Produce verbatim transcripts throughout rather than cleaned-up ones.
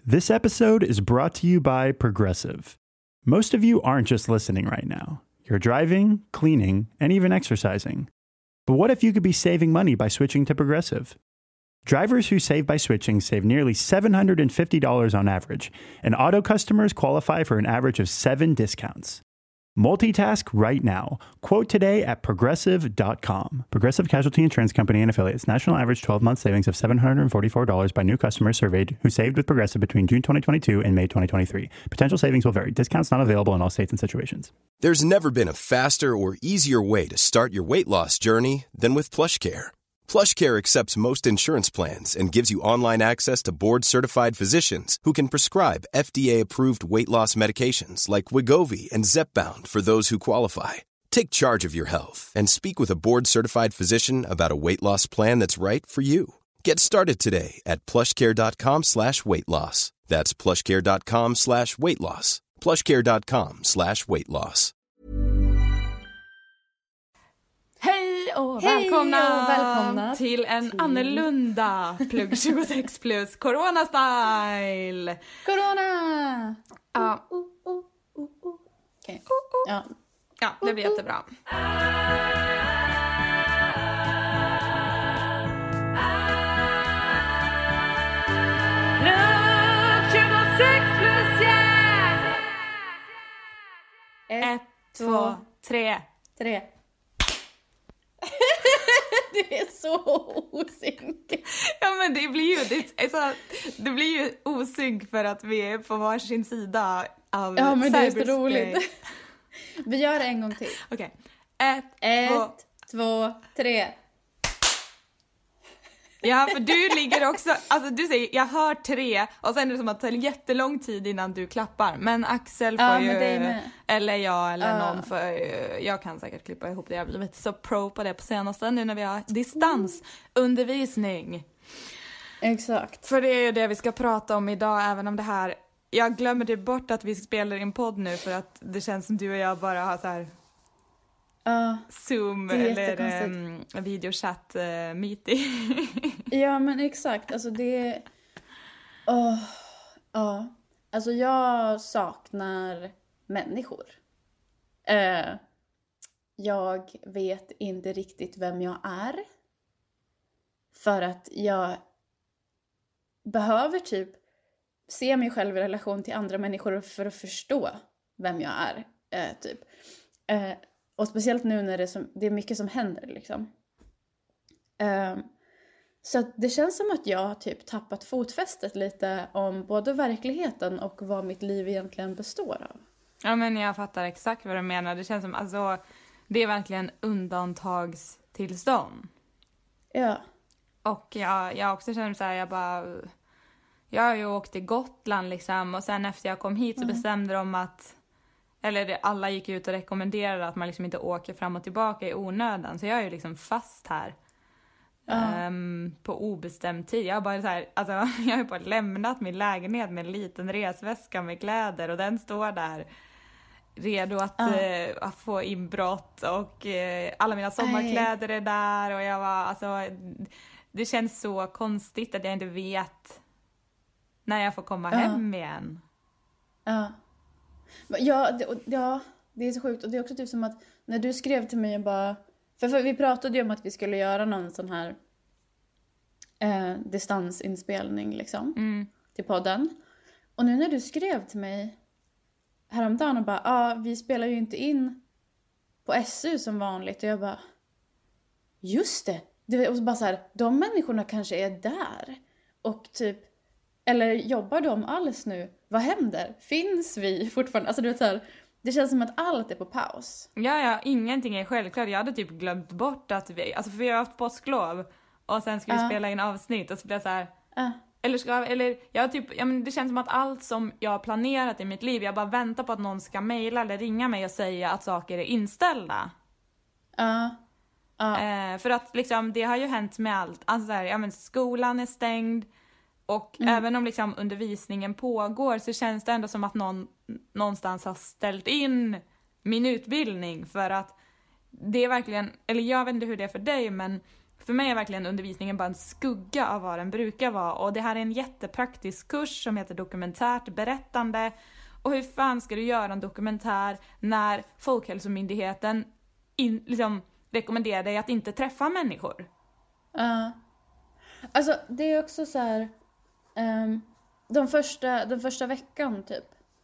This episode is brought to you by Progressive. Most of you aren't just listening right now. You're driving, cleaning, and even exercising. But what if you could be saving money by switching to Progressive? Drivers who save by switching save nearly seven hundred fifty dollars on average, and auto customers qualify for an average of seven discounts. Multitask right now. Quote today at progressive dot com. Progressive Casualty Insurance Company and Affiliates. National average twelve-month savings of seven hundred forty-four dollars by new customers surveyed who saved with Progressive between June twenty twenty-two and May twenty twenty-three. Potential savings will vary. Discounts not available in all states and situations. There's never been a faster or easier way to start your weight loss journey than with PlushCare. PlushCare accepts most insurance plans and gives you online access to board-certified physicians who can prescribe F D A-approved weight loss medications like Wegovy and Zepbound for those who qualify. Take charge of your health and speak with a board-certified physician about a weight loss plan that's right for you. Get started today at plushcare.com slash weight loss. That's plushcare.com slash weight loss. plushcare.com slash weight loss. Hej och, Hej välkomna och välkomna till en till... annorlunda Plugg tjugosex plus Corona-style. Corona! Ja. Uh, uh, uh, uh, uh. Okej. Uh, uh. Ja. Ja, det blir jättebra. Plugg tjugosex plus, yeah! Ett, Ett, två, tre. tre. Du är så osynk. Ja, men det blir ju det, alltså, det blir ju osynk för att vi är på varsin sida av Ja, men det är så cyberspace. roligt. Vi gör det en gång till. Okej. Ett, Ett, två. två, tre. Ja, för du ligger också, alltså du säger, jag hör tre och sen är det som att det tar jättelång tid innan du klappar. Men Axel får Ja, ju, men det är med. eller jag eller Ja. någon får, jag kan säkert klippa ihop det. Jag har blivit så pro på det på senaste nu när vi har distansundervisning. Exakt. För det är ju det vi ska prata om idag, även om det här, jag glömmer det bort att vi spelar in podd nu för att det känns som du och jag bara har så här Ja. Zoom Det är eller jättekonstigt. um, videochatt uh, meeting. Ja, men exakt. Alltså det... Åh, ja. Alltså jag saknar människor. Eh, jag vet inte riktigt vem jag är. För att jag behöver typ se mig själv i relation till andra människor för att förstå vem jag är. Eh, typ. Eh, och speciellt nu när det är, som, det är mycket som händer liksom. Eh, Så att det känns som att jag har typ tappat fotfästet lite om både verkligheten och vad mitt liv egentligen består av. Ja, men jag fattar exakt vad du menar. Det känns som, alltså, det är verkligen undantagstillstånd. Ja. Och jag, jag också känner så här, jag bara, jag har ju åkt till Gotland liksom, och sen efter jag kom hit så Mm. bestämde de att, eller det, alla gick ut och rekommenderade att man liksom inte åker fram och tillbaka i onödan. Så jag är ju liksom fast här. Ja. Um, på obestämd tid. Jag har bara så här, alltså, jag har bara lämnat min lägenhet med en liten resväska med kläder och den står där redo att, Ja. uh, att få inbrott och uh, alla mina sommarkläder är där och jag var, alltså, det känns så konstigt att jag inte vet när jag får komma Ja. hem igen. Ja. Ja, det, och- ja, det är så sjukt. Och det är också typ som att när du skrev till mig och bara... För, för vi pratade ju om att vi skulle göra någon sån här eh, distansinspelning liksom. Mm. Till podden. Och nu när du skrev till mig häromdagen och bara, ja, ah, vi spelar ju inte in på S U som vanligt. Och jag bara, just det. det och så bara så här, de människorna kanske är där. Och typ, eller jobbar de alls nu? Vad händer? Finns vi fortfarande? Alltså du vet så här, det känns som att allt är på paus. Ja, ja, ingenting är självklart. Jag hade typ glömt bort att vi, alltså för vi har haft påsklov och sen ska vi Ja. spela in avsnitt och så blir jag så här, Ah, eller ska eller jag typ, ja, men det känns som att allt som jag har planerat i mitt liv, jag bara väntar på att någon ska mejla eller ringa mig och säga att saker är inställda. ah, ah. Eh, för att liksom, det har ju hänt med allt. Alltså där, ja, men skolan är stängd och Mm. även om liksom undervisningen pågår så känns det ändå som att någon någonstans har ställt in min utbildning för att det är verkligen, eller jag vet inte hur det är för dig, men för mig är verkligen undervisningen bara en skugga av vad den brukar vara. Och det här är en jättepraktisk kurs som heter dokumentärt berättande. Och hur fan ska du göra en dokumentär när Folkhälsomyndigheten in, liksom, rekommenderar dig att inte träffa människor? Ja. Uh, alltså det är också så här... Um, de första, den första veckan typ.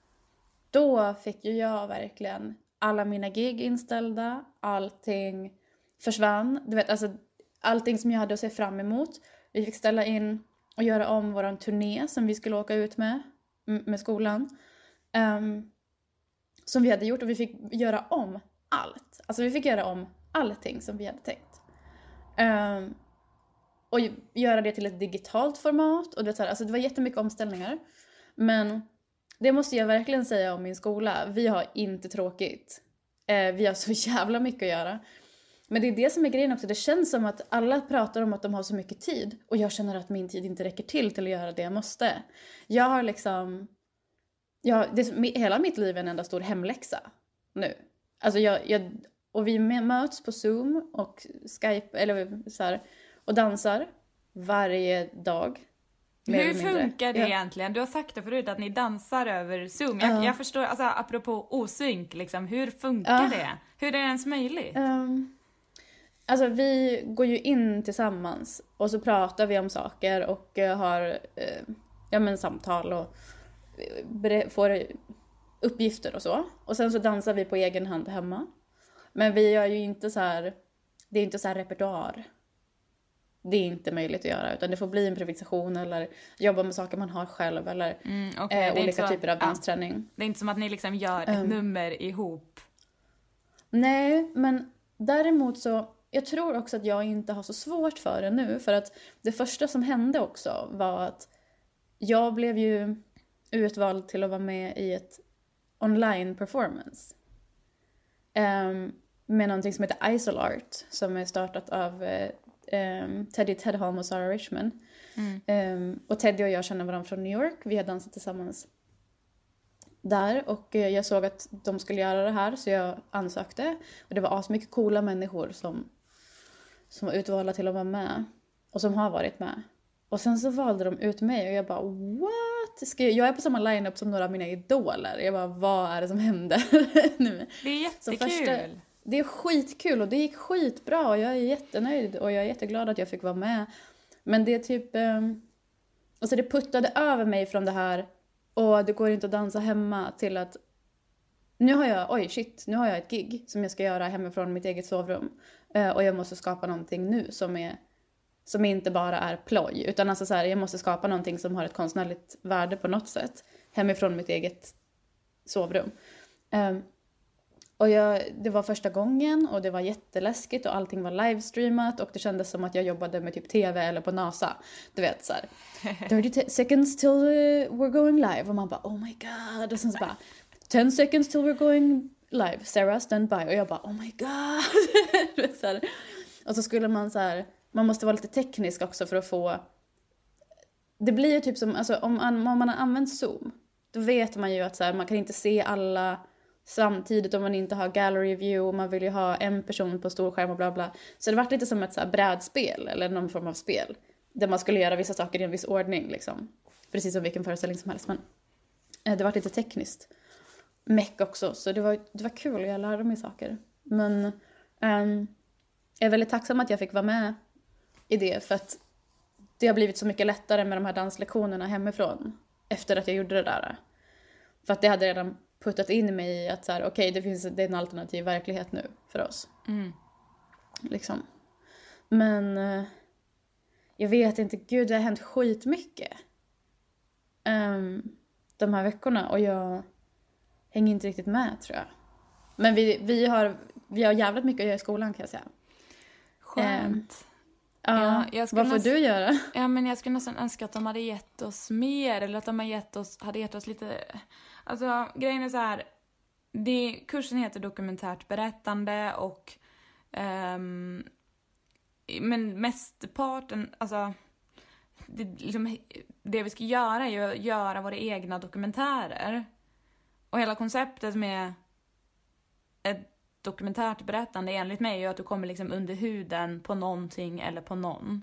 Då fick ju jag verkligen alla mina gig inställda. Allting försvann. Du vet, alltså allting som jag hade att se fram emot. Vi fick ställa in och göra om våran turné som vi skulle åka ut med. Med skolan. Um, som vi hade gjort. Och vi fick göra om allt. Alltså vi fick göra om allting som vi hade tänkt. Um, och göra det till ett digitalt format. Och det, så här, alltså det var jättemycket omställningar. Men det måste jag verkligen säga om min skola. Vi har inte tråkigt. Eh, vi har så jävla mycket att göra. Men det är det som är grejen också. Det känns som att alla pratar om att de har så mycket tid. Och jag känner att min tid inte räcker till till att göra det jag måste. Jag har liksom... Jag, det, hela mitt liv är en enda stor hemläxa nu. Alltså jag, jag, och vi möts på Zoom och Skype eller så här, och dansar varje dag. Hur funkar det ja. egentligen? Du har sagt det förut att ni dansar över Zoom. Jag, uh. jag förstår, alltså apropå osynk, liksom, hur funkar uh. det? Hur är det ens möjligt? Um, alltså vi går ju in tillsammans och så pratar vi om saker och uh, har uh, ja, men, samtal och uh, får uppgifter och så. Och sen så dansar vi på egen hand hemma. Men vi gör ju inte så här, det är inte så här repertoar. Det är inte möjligt att göra, utan det får bli improvisation eller jobba med saker man har själv eller mm, okay. eh, olika typer av dansträning. Ja. Det är inte som att ni liksom gör ett um, nummer ihop. Nej, men däremot så, jag tror också att jag inte har så svårt för det nu. För att det första som hände också var att jag blev ju utvald till att vara med i ett online performance. Um, med någonting som heter Isolart, som är startat av... Uh, Um, Teddy Tedholm och Sarah Richman. Mm. Um, och Teddy och jag känner varandra från New York. Vi har dansat tillsammans där. Och uh, jag såg att de skulle göra det här. Så jag ansökte. Och det var asmycket coola människor som, som var utvalda till att vara med. Och som har varit med. Och sen så valde de ut mig. Och jag bara, what? Ska jag, jag är på samma line-up som några av mina idoler. Jag bara, vad är det som händer nu? Det är jättekul. Första, det är skitkul och det gick skitbra och jag är jättenöjd och jag är jätteglad att jag fick vara med. Men det är typ... Eh, alltså det puttade över mig från det här och det går inte att dansa hemma till att... Nu har jag... Oj, shit. Nu har jag ett gig som jag ska göra hemifrån mitt eget sovrum. Eh, och jag måste skapa någonting nu som är... Som inte bara är ploj. Utan alltså så här, jag måste skapa någonting som har ett konstnärligt värde på något sätt. Hemifrån mitt eget sovrum. Eh, Och jag, det var första gången och det var jätteläskigt och allting var livestreamat och det kändes som att jag jobbade med typ T V eller på NASA. Du vet så här, thirty seconds till we're going live och man bara oh my god och sen så bara ten seconds till we're going live, Sarah stand by och jag bara oh my god. Så här. Och så skulle man så här, man måste vara lite teknisk också för att få, det blir ju typ som, alltså om, om man har använt Zoom då vet man ju att så här, man kan inte se alla samtidigt om man inte har gallery view och man vill ju ha en person på stor skärm och bla bla. Så det var lite som ett så här brädspel eller någon form av spel där man skulle göra vissa saker i en viss ordning liksom. Precis som vilken föreställning som helst, men eh, det var lite tekniskt meck också, så det var, det var kul och jag lärde mig saker. Men um, jag är väldigt tacksam att jag fick vara med i det för att det har blivit så mycket lättare med de här danslektionerna hemifrån efter att jag gjorde det där. För att det hade redan puttat in mig i att så här, okej, okay, det finns det är en alternativ verklighet nu för oss. Mm. Liksom. Men uh, jag vet inte, gud, det har hänt skitmycket um, de här veckorna och jag hänger inte riktigt med, tror jag. Men vi, vi, har, vi har jävligt mycket att göra i skolan, kan jag säga. Skönt. Um, ja, jag vad får näst... du göra? Ja, men jag skulle nästan önska att de hade gett oss mer eller att de hade gett oss, hade gett oss lite... Alltså, grejen är så här, det, kursen heter dokumentärt berättande och um, men mestparten, alltså det, liksom, det vi ska göra är ju att göra våra egna dokumentärer. Och hela konceptet med ett, dokumentärt berättande enligt mig är ju att du kommer liksom under huden på någonting eller på någon.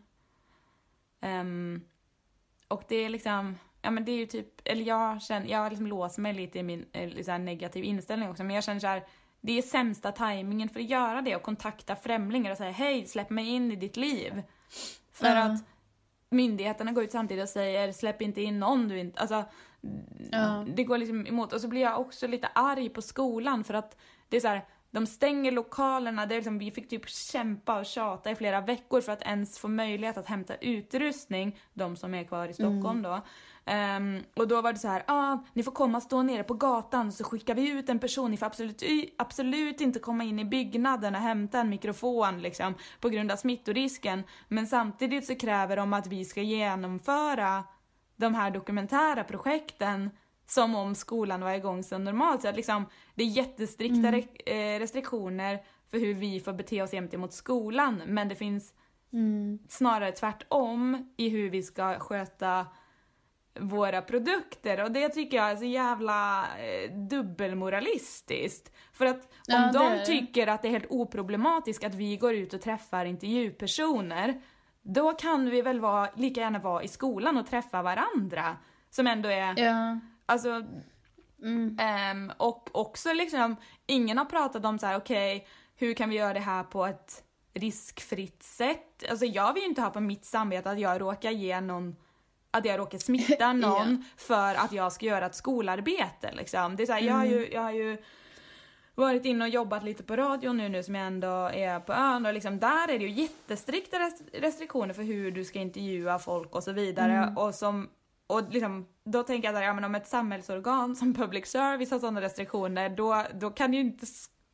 Um, och det är liksom, ja men det är ju typ, eller jag känner, jag har liksom låst mig lite i min liksom, negativ inställning också, men jag känner så här, det är sämsta tajmingen för att göra det och kontakta främlingar och säga hej, släpp mig in i ditt liv. För uh. att myndigheterna går ut samtidigt och säger släpp inte in någon du inte, alltså uh. det går liksom emot. Och så blir jag också lite arg på skolan för att det är så här, de stänger lokalerna, det är liksom, vi fick typ kämpa och tjata i flera veckor för att ens få möjlighet att hämta utrustning, de som är kvar i Stockholm mm. då. Um, och då var det så här, ah, ni får komma och stå nere på gatan så skickar vi ut en person, ni får absolut, absolut inte komma in i byggnaden och hämta en mikrofon liksom, på grund av smittorisken. Men samtidigt så kräver de att vi ska genomföra de här dokumentära projekten som om skolan var igång så normalt. Så att liksom, det är jättestrikta mm. re- restriktioner för hur vi får bete oss gentemot skolan. Men det finns mm. snarare tvärtom i hur vi ska sköta våra produkter. Och det tycker jag är så jävla eh, dubbelmoralistiskt. För att om ja, de är... tycker att det är helt oproblematiskt att vi går ut och träffar intervjupersoner, då kan vi väl vara, lika gärna vara i skolan och träffa varandra. Som ändå är... Ja. Alltså, mm. um, och också liksom, ingen har pratat om så här, okej, okay, hur kan vi göra det här på ett riskfritt sätt? Alltså jag vill ju inte ha på mitt samvete att jag råkar ge någon, att jag råkar smitta någon yeah. för att jag ska göra ett skolarbete liksom. Det är så här, mm. jag har ju, jag har ju varit inne och jobbat lite på radio nu, nu som jag ändå är på ön och liksom, där är det ju jättestrikta restriktioner för hur du ska intervjua folk och så vidare mm. och som Och liksom, då tänker jag att ja, men om ett samhällsorgan som public service har sådana restriktioner, då, då kan ju inte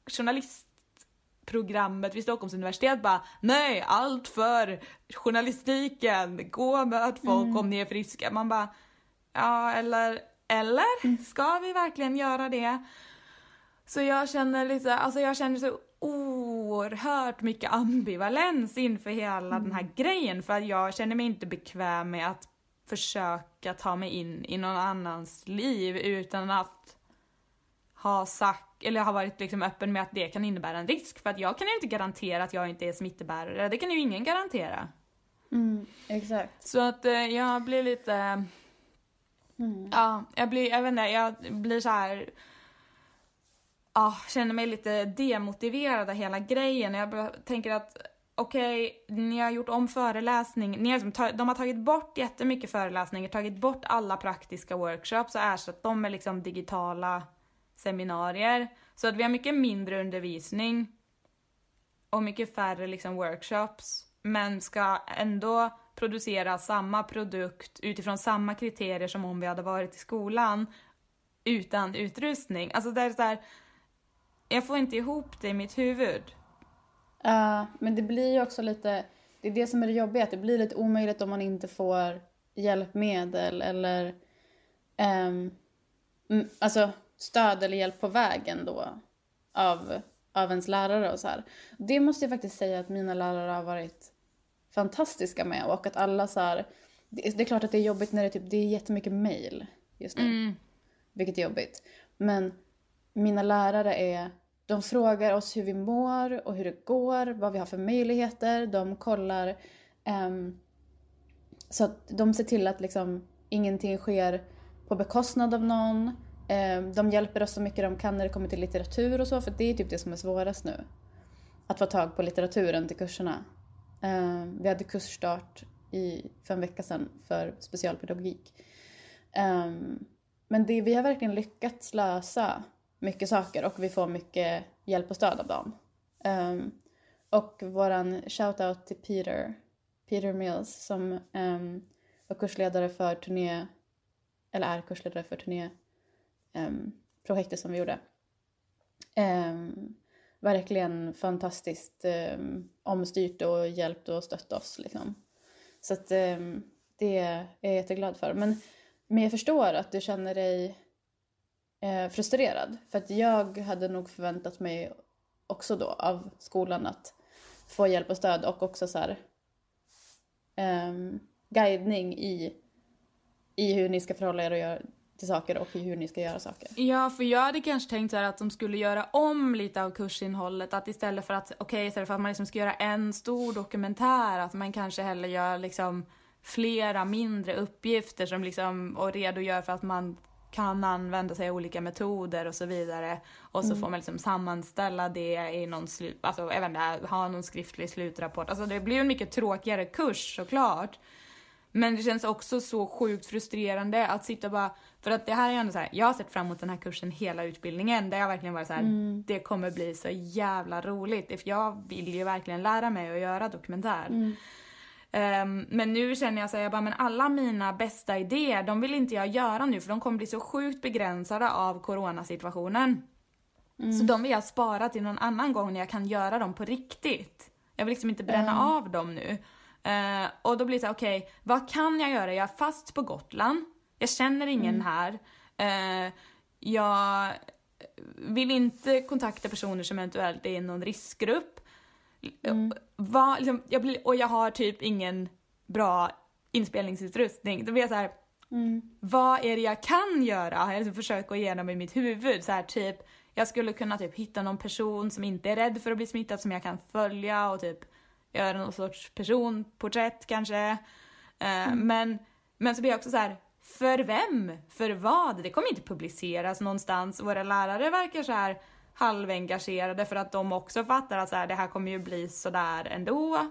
journalistprogrammet vid Stockholms universitet bara, nej, allt för journalistiken, gå och möt folk mm. om ni är friska. Man bara, ja, eller, eller mm. ska vi verkligen göra det? Så jag känner lite, alltså jag känner så oerhört mycket ambivalens inför hela mm. den här grejen, för att jag känner mig inte bekväm med att försöka ta mig in i någon annans liv utan att ha sagt, eller ha varit liksom öppen med att det kan innebära en risk. För att jag kan ju inte garantera att jag inte är smittebärare. Det kan ju ingen garantera. Mm, exakt. Så att eh, jag blir lite... Mm. Ja, jag blir, jag vet inte, jag blir så här... Ja, känner mig lite demotiverad av hela grejen. Jag tänker att okej, okay, ni har gjort om föreläsning. Ni har, de har tagit bort jättemycket föreläsningar, tagit bort alla praktiska workshops och ersatt dem med liksom digitala seminarier. Så att vi har mycket mindre undervisning och mycket färre liksom workshops, men ska ändå producera samma produkt utifrån samma kriterier som om vi hade varit i skolan utan utrustning. Alltså det är så här, jag får inte ihop det i mitt huvud. Ja, uh, men det blir ju också lite, det är det som är det jobbiga, att det blir lite omöjligt om man inte får hjälpmedel eller um, alltså stöd eller hjälp på vägen då av, av ens lärare och så här. Det måste jag faktiskt säga att mina lärare har varit fantastiska med, och att alla så här, det, det är klart att det är jobbigt när det, typ, det är jättemycket mejl just nu, mm. vilket är jobbigt, men mina lärare är, de frågar oss hur vi mår och hur det går, vad vi har för möjligheter. De kollar um, så att de ser till att liksom ingenting sker på bekostnad av någon. Um, de hjälper oss så mycket de kan när det kommer till litteratur och så, för det är typ det som är svårast nu. Att få tag på litteraturen till kurserna. Um, vi hade kursstart i, för en vecka sedan för specialpedagogik. Um, men det, vi har verkligen lyckats lösa mycket saker, och vi får mycket hjälp och stöd av dem. Um, och våran shoutout till Peter, Peter Mills, som um, var kursledare för turné, eller är kursledare för turné um, projektet som vi gjorde. Um, verkligen fantastiskt um, omstyrt och hjälpt och stött oss liksom. Så att um, det är jag jätteglad för. Men, men jag förstår att du känner dig frustrerad, för att jag hade nog förväntat mig också då av skolan att få hjälp och stöd, och också så här um, guidning i, i hur ni ska förhålla er och göra, till saker och hur ni ska göra saker. Ja, för jag hade kanske tänkt så här att de skulle göra om lite av kursinnehållet. Att istället för att, okej, okay, istället för att man liksom ska göra en stor dokumentär, att man kanske hellre gör liksom flera mindre uppgifter som liksom, och redogör för att man kan använda sig av olika metoder och så vidare. Och så mm. får man liksom sammanställa det i någon slut, alltså även ha någon skriftlig slutrapport. Alltså det blir en mycket tråkigare kurs såklart. Men det känns också så sjukt frustrerande att sitta och bara, för att det här är ändå så här, jag har sett fram emot den här kursen hela utbildningen, där jag verkligen var så här, mm. det kommer bli så jävla roligt, för jag vill ju verkligen lära mig att göra dokumentär. Mm. Um, men nu känner jag så här, jag bara, men alla mina bästa idéer, de vill inte jag göra nu, för de kommer bli så sjukt begränsade av coronasituationen. Mm. Så de vill jag spara till någon annan gång när jag kan göra dem på riktigt. Jag vill liksom inte bränna mm. av dem nu. Uh, och då blir det så här, okej, okay, vad kan jag göra? Jag är fast på Gotland. Jag känner ingen mm. här. Uh, jag vill inte kontakta personer som eventuellt är i någon riskgrupp. Mm. Va, liksom, jag blir, och jag har typ ingen bra inspelningsutrustning. Då blir jag så här, mm. vad är det jag kan göra? Jag har liksom försökt gå igenom i mitt huvud. Så här, typ, jag skulle kunna typ hitta någon person som inte är rädd för att bli smittad, som jag kan följa och typ göra någon sorts personporträtt kanske. Uh, mm. men, men så blir jag också så här, för vem? För vad? Det kommer inte publiceras någonstans. Våra lärare verkar så här halvengagerade, för att de också fattar att så här, det här kommer ju bli sådär ändå.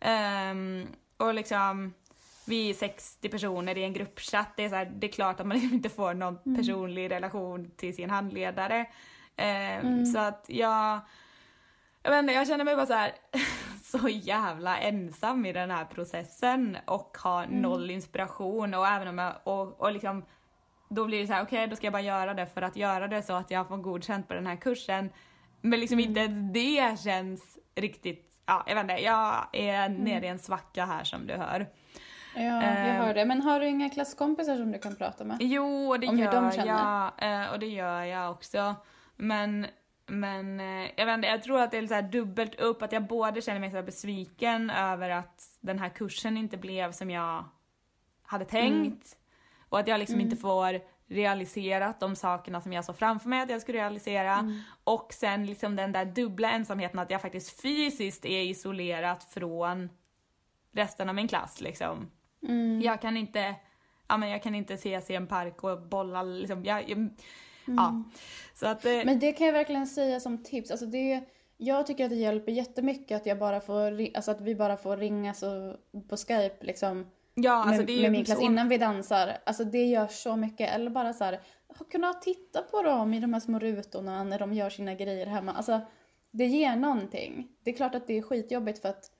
Um, och liksom, vi är sextio personer i en gruppchatt. Det är, så här, det är klart att man inte får någon mm. personlig relation till sin handledare. Um, mm. Så att jag... Jag vet inte, jag känner mig bara så här så jävla ensam i den här processen och har mm. noll inspiration. Och även om jag, och, och liksom, då blir det så här, okej, okay, då ska jag bara göra det för att göra det så att jag får godkänt på den här kursen. Men liksom mm. inte det känns riktigt, ja, jag vet inte, jag är mm. nere i en svacka här som du hör. Ja, jag hör det. Men har du inga klasskompisar som du kan prata med? Jo, det om gör hur de känner? jag, och det gör jag också. Men... Men jag vet inte, jag tror att det är så här dubbelt upp, att jag både känner mig så här besviken över att den här kursen inte blev som jag hade tänkt. Mm. Och att jag liksom mm. inte får realiserat de sakerna som jag såg framför mig att jag skulle realisera. Mm. Och sen liksom den där dubbla ensamheten, att jag faktiskt fysiskt är isolerat från resten av min klass liksom. Mm. Jag kan inte, ja men jag kan inte ses i en park och bolla liksom, jag... jag Mm. Ja. Så att, eh... Men det kan jag verkligen säga som tips. Alltså det, jag tycker att det hjälper jättemycket att, jag bara får, alltså att vi bara får ringa så på Skype liksom, ja, alltså med, det är med min klass så... innan vi dansar. Alltså det gör så mycket. Eller bara så här, kunna titta på dem i de här små rutorna när de gör sina grejer hemma. Alltså det ger någonting. Det är klart att det är skitjobbigt för att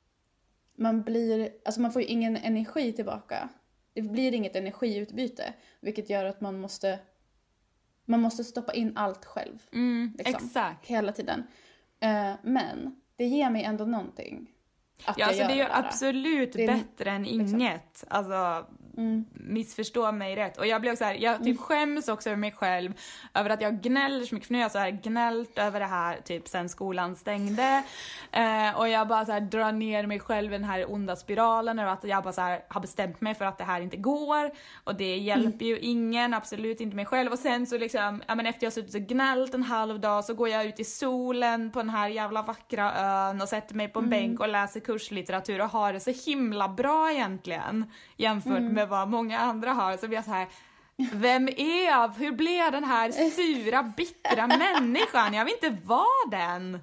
man blir, alltså man får ju ingen energi tillbaka. Det blir inget energiutbyte, vilket gör att man måste Man måste stoppa in allt själv. Mm, liksom, exakt. Hela tiden. Uh, men det ger mig ändå någonting. Att ja, jag alltså gör det är ju det absolut det är, bättre än liksom. inget. Alltså, mm. missförstå mig rätt. Och jag blir också så här, jag typ skäms också över mig själv. Över att jag gnäller så mycket. För nu har jag så här gnällt över det här typ sen skolan stängde. Uh, och jag bara så här drar ner mig själv i den här onda spiralen. Och att jag bara så här har bestämt mig för att det här inte går. Och det hjälper mm. ju ingen, absolut inte mig själv. Och sen så liksom, ja men efter jag har suttit och gnällt en halv dag, så går jag ut i solen på den här jävla vackra ön och sätter mig på en mm. bänk och läser kurslitteratur och har det så himla bra egentligen jämfört mm. med vad många andra har. Så blir jag så här, vem är jag? Hur blev jag den här sura, bittra människan? Jag vill inte vara den.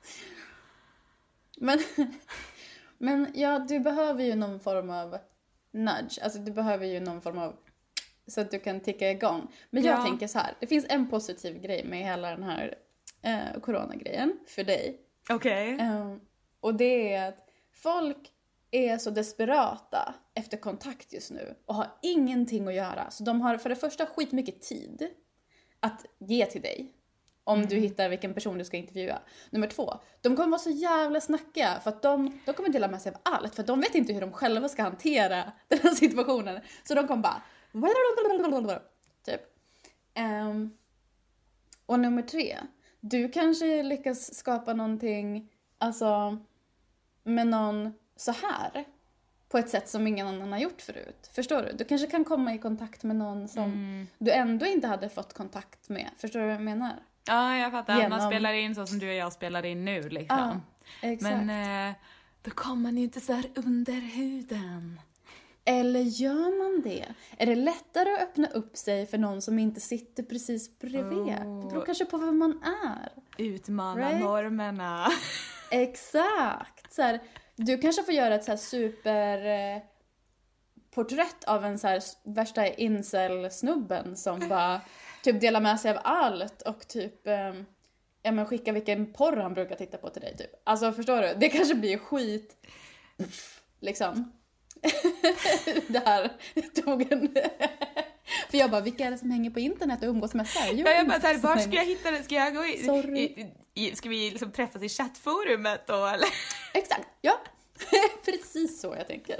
Men, men ja, du behöver ju någon form av nudge. Alltså du behöver ju någon form av, så att du kan ticka igång. Men jag ja. tänker så här, det finns en positiv grej med hela den här eh, coronagrejen för dig. Okej. Okay. Um, och det är att folk är så desperata efter kontakt just nu och har ingenting att göra. Så de har för det första skitmycket tid att ge till dig om mm. du hittar vilken person du ska intervjua. Nummer två, de kommer vara så jävla snackiga för att de, de kommer dela med sig av allt. För att de vet inte hur de själva ska hantera den här situationen. Så de kommer bara... typ. Um, och nummer tre, du kanske lyckas skapa någonting, alltså med någon så här på ett sätt som ingen annan har gjort förut. Förstår du? Du kanske kan komma i kontakt med någon som mm. du ändå inte hade fått kontakt med. Förstår du vad jag menar? Ja, jag fattar. Genom... Man spelar in så som du och jag spelar in nu liksom. Ja, exakt. Men eh, då kommer man ju inte så här under huden. Eller gör man det? Är det lättare att öppna upp sig för någon som inte sitter precis bredvid? Oh. Det beror kanske på vem man är. Utmana right? normerna. Exakt. Så här, du kanske får göra ett så här super eh, porträtt av en så här värsta incel-snubben som bara typ delar med sig av allt och typ eh, ja, men skicka vilken porr han brukar titta på till dig typ. Alltså förstår du? Det kanske blir skit liksom. Det här tog en... För jag bara, vilka är det som hänger på internet och umgås med sig? Ja, jag bara såhär, vart ska jag hitta det? Ska jag gå i, Sorry. i, i ska vi liksom träffas i chattforumet då eller? Exakt, ja. Precis så jag tänker.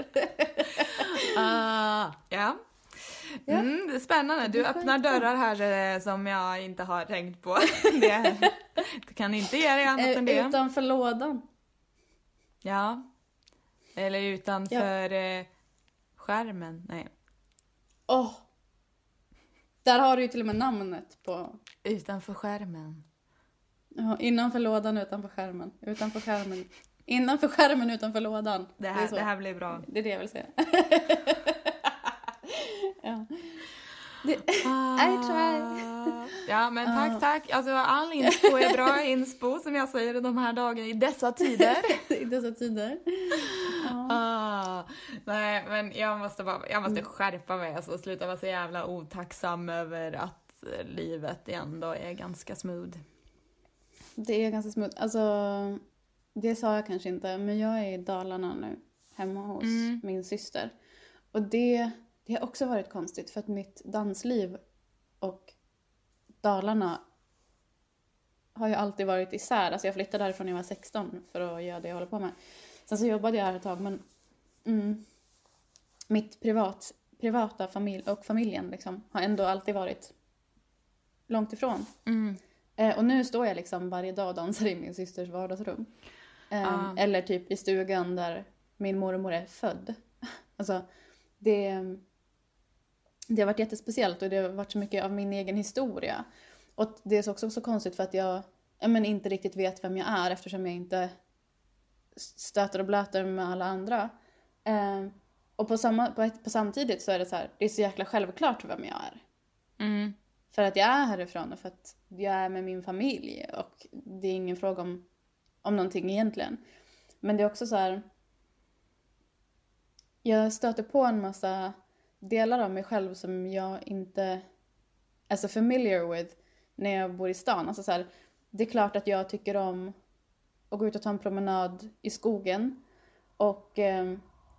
uh, Ja mm, det är spännande, du öppnar dörrar här som jag inte har tänkt på. Det, det kan inte ge dig annat än det. Utanför lådan. Ja. Eller utanför ja. eh, skärmen, nej. Åh. Oh. Där har du ju till och med namnet på. Utanför skärmen. Ja, innanför lådan, utanför skärmen. Utanför skärmen. Innanför skärmen, utanför lådan. Det här, det, det här blir bra. Det är det jag vill säga. Ja. Det, ah, I try. Ja, men tack, ah. tack. Alltså all inspo är bra inspo som jag säger de här dagarna i dessa tider. I dessa tider. Ah. Ah. Nej, men jag måste bara, jag måste skärpa mig alltså, och sluta vara så jävla otacksam över att livet ändå är ganska smooth. Det är ganska smooth. Alltså, det sa jag kanske inte, men jag är i Dalarna nu, hemma hos mm. min syster. Och det, det har också varit konstigt för att mitt dansliv och Dalarna har ju alltid varit isär. Alltså jag flyttade därifrån när jag var sexton för att göra det jag håller på med. Sen så jobbade jag här ett tag, men mm, mitt privat, privata familj och familjen liksom, har ändå alltid varit långt ifrån. Mm. Eh, och nu står jag liksom varje dag och dansar i min systers vardagsrum. Eh, ah. Eller typ i stugan där min mormor är född. Alltså det, det har varit jättespeciellt och det har varit så mycket av min egen historia. Och det är också så konstigt för att jag, jag men, inte riktigt vet vem jag är eftersom jag inte stöter och blöter med alla andra. Eh, och på, samma, på, på samtidigt så är det så här, det är så jäkla självklart vem jag är. Mm. För att jag är härifrån och för att jag är med min familj. Och det är ingen fråga om, om någonting egentligen. Men det är också så här, jag stöter på en massa delar av mig själv som jag inte är så familiar with när jag bor i stan. Alltså så här, det är klart att jag tycker om att gå ut och ta en promenad i skogen. Och eh,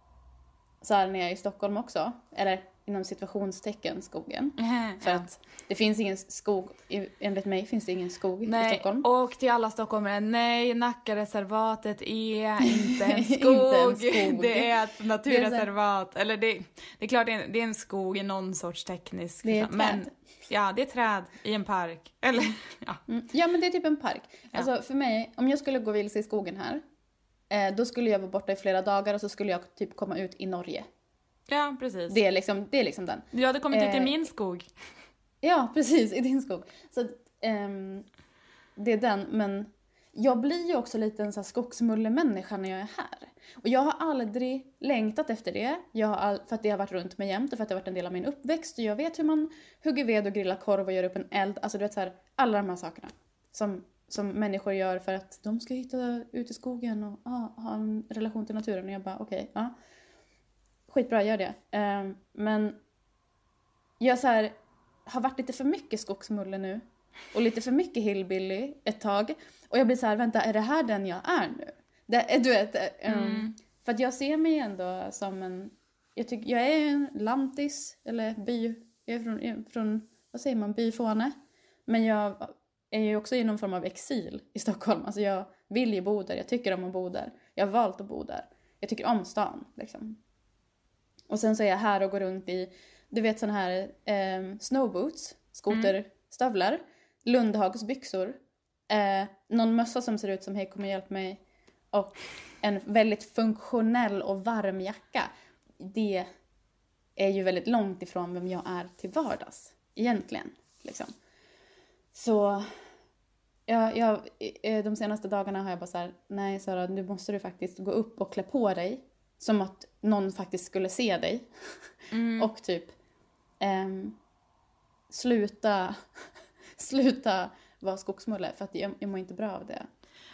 så här när jag är i Stockholm också. Eller inom situationstecken skogen. Mm, för ja. Att det finns ingen skog, enligt mig finns det ingen skog nej, i Stockholm. Och till alla stockholmare, nej, Nackareservatet är inte en skog. inte en skog. Det är ett naturreservat. Det är så... Eller det, det är klart det är, en, det är en skog i någon sorts teknisk. Det är ett men, träd. Ja, det är träd i en park. Eller, ja. Mm, ja, men det är typ en park. Ja. Alltså för mig, om jag skulle gå vilse i skogen här, eh, då skulle jag vara borta i flera dagar och så skulle jag typ komma ut i Norge. Ja, precis. Det är liksom, det är liksom den. Du hade kommit eh, ut i min skog. Ja, precis, i din skog. Så um, det är den, men jag blir ju också lite en så här skogsmullemänniska när jag är här. Och jag har aldrig längtat efter det. Jag har all, för att det har varit runt mig jämt och för att det har varit en del av min uppväxt. Och jag vet hur man hugger ved och grillar korv och gör upp en eld. Alltså du vet så här, alla de här sakerna som, som människor gör för att de ska hitta ut i skogen och ah, ha en relation till naturen. Och jag bara, okej, okay, ja. Skitbra, gör det. Um, men jag så här, har varit lite för mycket skogsmulle nu. Och lite för mycket hillbilly ett tag. Och jag blir så här, vänta, är det här den jag är nu? Det, du vet, um, mm. För att jag ser mig ändå som en... Jag, tycker, jag är en lantis, eller by... Jag är från, jag är från vad säger man, byfåne. Men jag är ju också i någon form av exil i Stockholm. Alltså jag vill ju bo där, jag tycker om att bo där. Jag har valt att bo där. Jag tycker om stan, liksom. Och sen så är jag här och går runt i, du vet sån här eh, snowboots, skoterstövlar, mm. Lundhagsbyxor, eh, någon mössa som ser ut som hej kom och hjälp mig och en väldigt funktionell och varm jacka. det är ju väldigt långt ifrån vem jag är till vardags. Egentligen. Liksom. Så ja, jag, de senaste dagarna har jag bara så här, nej Sara, nu måste du faktiskt gå upp och klä på dig. Som att någon faktiskt skulle se dig. Mm. Och typ um, sluta, sluta vara skogsmulle. För att jag, jag mår inte bra av det.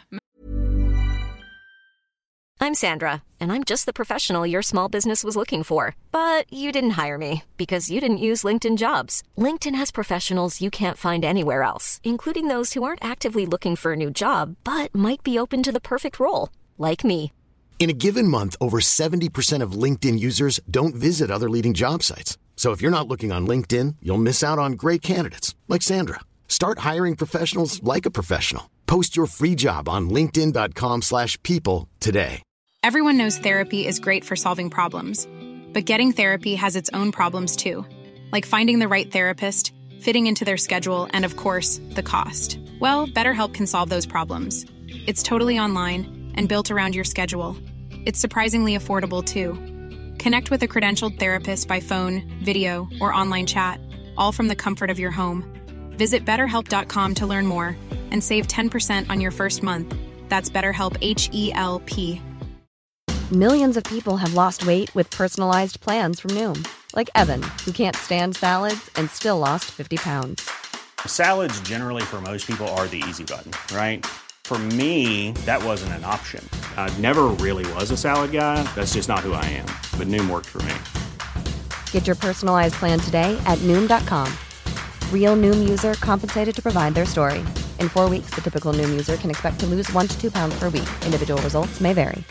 I'm Sandra, and I'm just the professional your small business was looking for. But you didn't hire me because you didn't use LinkedIn Jobs. LinkedIn has professionals you can't find anywhere else, including those who aren't actively looking for a new job, but might be open to the perfect role, like me. In a given month, over seventy percent of LinkedIn users don't visit other leading job sites. So if you're not looking on LinkedIn, you'll miss out on great candidates like Sandra. Start hiring professionals like a professional. Post your free job on linkedin dot com slash people today. Everyone knows therapy is great for solving problems, but getting therapy has its own problems too, like finding the right therapist, fitting into their schedule, and of course, the cost. Well, BetterHelp can solve those problems. It's totally online and built around your schedule. It's surprisingly affordable too. Connect with a credentialed therapist by phone, video, or online chat, all from the comfort of your home. Visit better help dot com to learn more and save ten percent on your first month. That's BetterHelp, H E L P. Millions of people have lost weight with personalized plans from Noom. Like Evan, who can't stand salads and still lost fifty pounds. Salads generally for most people are the easy button, right? For me, that wasn't an option. I never really was a salad guy. That's just not who I am. But Noom worked for me. Get your personalized plan today at Noom dot com. Real Noom user compensated to provide their story. In four weeks, the typical Noom user can expect to lose one to two pounds per week. Individual results may vary.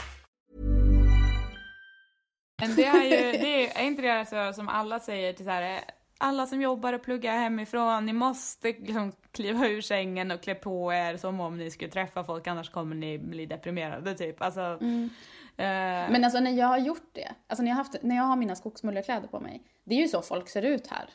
Men det är ju, det är inte det så som alla säger till så här, alla som jobbar och pluggar hemifrån, ni måste liksom kliva ur sängen och klä på er som om ni skulle träffa folk, annars kommer ni bli deprimerade typ. Alltså, mm. eh... Men alltså när jag har gjort det, alltså när jag, haft, när jag har mina skogsmullerkläder på mig, det är ju så folk ser ut här.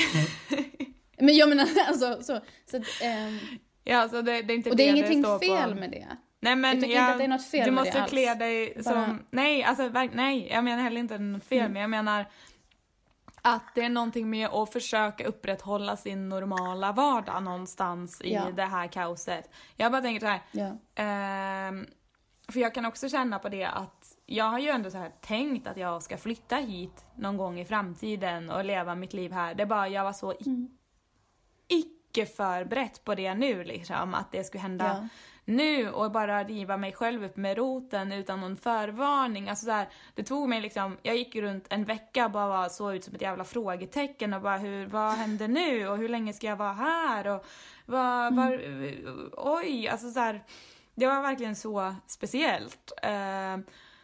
Men jag menar alltså så, så ähm... ja, alltså det, det är inte och det är det ingenting det fel på. med det. Nej, men jag tycker jag, inte att det är något fel du med måste det klä alls. dig som, Bara... nej, alltså nej, jag menar heller inte något fel, mm. men jag menar att det är någonting med att försöka upprätthålla sin normala vardag någonstans i ja. det här kaoset. Jag bara tänker så här, ja. eh, för jag kan också känna på det att jag har ju ändå så här tänkt att jag ska flytta hit någon gång i framtiden och leva mitt liv här. Det är bara, jag var så i- mm. icke förberett på det nu liksom, att det skulle hända ja. nu och bara riva mig själv upp med roten utan någon förvarning. Alltså så här, det tog mig liksom, jag gick runt en vecka och bara var, såg ut som ett jävla frågetecken och bara, hur, vad händer nu och hur länge ska jag vara här och vad, var, mm. oj, alltså så här, det var verkligen så speciellt. Uh,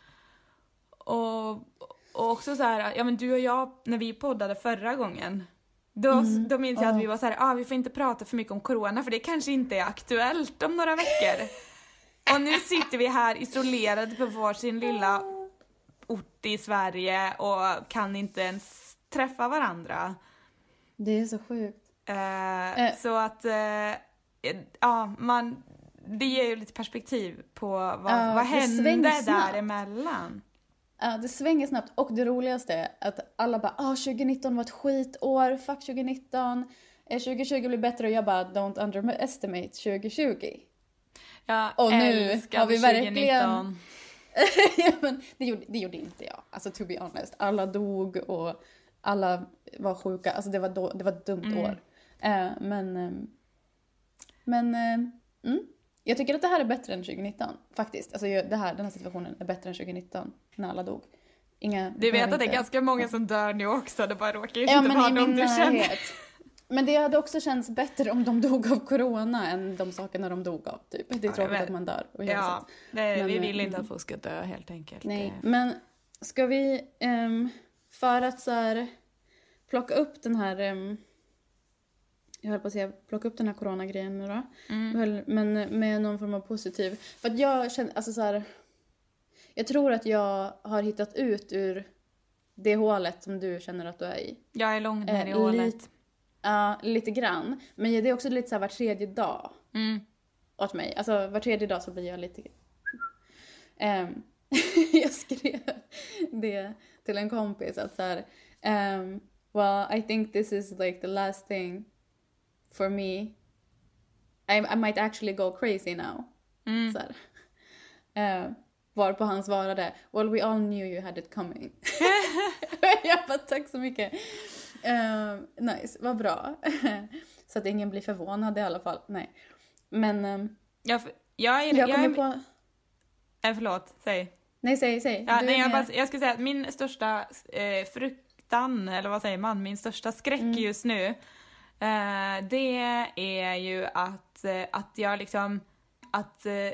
och, och också så här, ja men du och jag, när vi poddade förra gången, Då, mm. då minns jag att vi var så här, ah, vi får inte prata för mycket om corona för det kanske inte är aktuellt om några veckor. Och nu sitter vi här isolerade på vår sin lilla ort i Sverige och kan inte ens träffa varandra. Det är så sjukt. Uh, äh. Så att, uh, ja, man, det ger ju lite perspektiv på vad, uh, vad hände däremellan. Ja, det svänger snabbt. Och det roligaste är att alla bara, ah, tjugonitton var ett skitår, fuck tjugonitton. tjugohundratjugo blir bättre och jag bara, don't underestimate tjugohundratjugo. Ja, och nu har vi verkligen... ja, men det, gjorde, det gjorde inte jag. Alltså to be honest. Alla dog och alla var sjuka. Alltså det var, då, det var ett dumt mm. år. Uh, men, um, men uh, mm. jag tycker att det här är bättre än tjugonitton. Faktiskt. Alltså det här, den här situationen är bättre än tjugonitton. När alla dog. Inga, du vet att inte... det är ganska många som dör nu också. Det bara råkar ju ja, inte vara dem du känner. Men det hade också känts bättre om de dog av corona än de sakerna de dog av. Typ. Det är tråkigt ja, att man dör. Och ja, det, men, vi vill inte att folk ska dö helt enkelt. Nej, men ska vi um, för att så här, plocka upp den här... Um, jag höll på att säga, plocka upp den här coronagrejen nu då. Mm. Men med någon form av positiv. För att jag känner, alltså så här... Jag tror att jag har hittat ut ur det hålet som du känner att du är i. Jag är långt ner i eh, hålet. Lit, uh, lite grann. Men det är också lite så här var tredje dag. Mm. Åt mig. Alltså var tredje dag så blir jag lite... Um, jag skrev det till en kompis att så här, um, well, I think this is like the last thing for me. I, I might actually go crazy now. Mm. Så här. Uh, varpå han svarade, well, we all knew you had it coming. Jag bara, tack så mycket. Uh, nice, vad bra. Så att ingen blir förvånad i alla fall. Nej. Men um, jag, jag, är, jag kommer jag, på... Äh, förlåt, säg. Nej, säg, säg. Ja, nej, jag, bara, jag ska säga att min största eh, fruktan, eller vad säger man, min största skräck mm. just nu, eh, det är ju att, eh, att jag liksom, att, eh,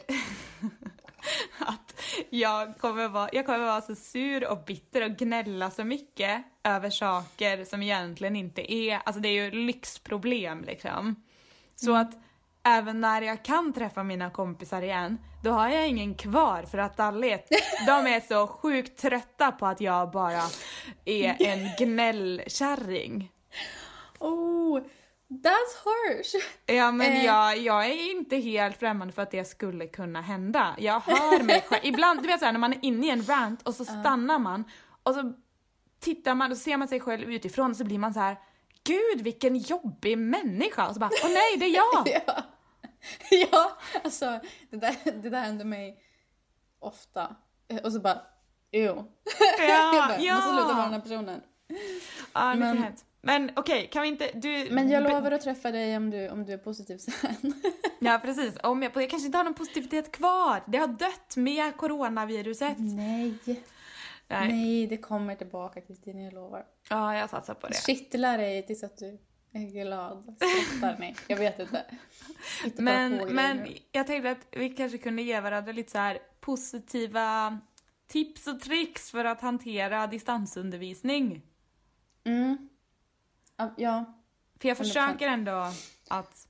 att jag kommer, vara, jag kommer vara så sur och bitter och gnälla så mycket över saker som egentligen inte är, alltså det är ju lyxproblem liksom. Så mm. att även när jag kan träffa mina kompisar igen, då har jag ingen kvar för att alla är, de är så sjukt trötta på att jag bara är en gnällkärring. Oh, that's harsh. Ja, men eh. jag, jag är inte helt främmande för att det skulle kunna hända. Jag hör mig själv. Ibland, du vet så här, när man är inne i en rant och så stannar man och så tittar man och ser man sig själv utifrån och så blir man så här, gud vilken jobbig människa. Och så bara, åh nej, det är jag. ja. ja, alltså det där, det där händer mig ofta. Och så bara, ew. Ja, bara, ja. måste sluta vara den här personen. Ja, det men, men okej, okay, kan vi inte... Du, men jag lovar att träffa dig om du, om du är positiv sen. Ja, precis. Om jag, jag kanske inte har någon positivitet kvar. Det har dött med coronaviruset. Nej. Nej, Nej det kommer tillbaka, Kristina, jag lovar. Ja, jag satsar på det. Kittlar dig tills att du är glad. Skrattar mig. Jag vet inte. inte men men jag tänkte att vi kanske kunde ge varandra lite så här positiva tips och tricks för att hantera distansundervisning. Mm. Ja. För jag försöker ändå att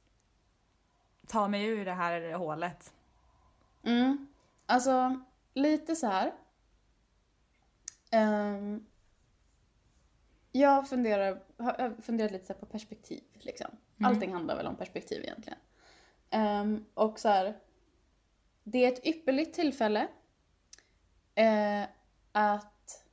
ta mig ur det här hålet. Mm. Alltså, lite så här. Um, jag funderar, har funderat lite så här på perspektiv. Liksom. Mm. Allting handlar väl om perspektiv egentligen. Um, och så här, det är ett ypperligt tillfälle uh, att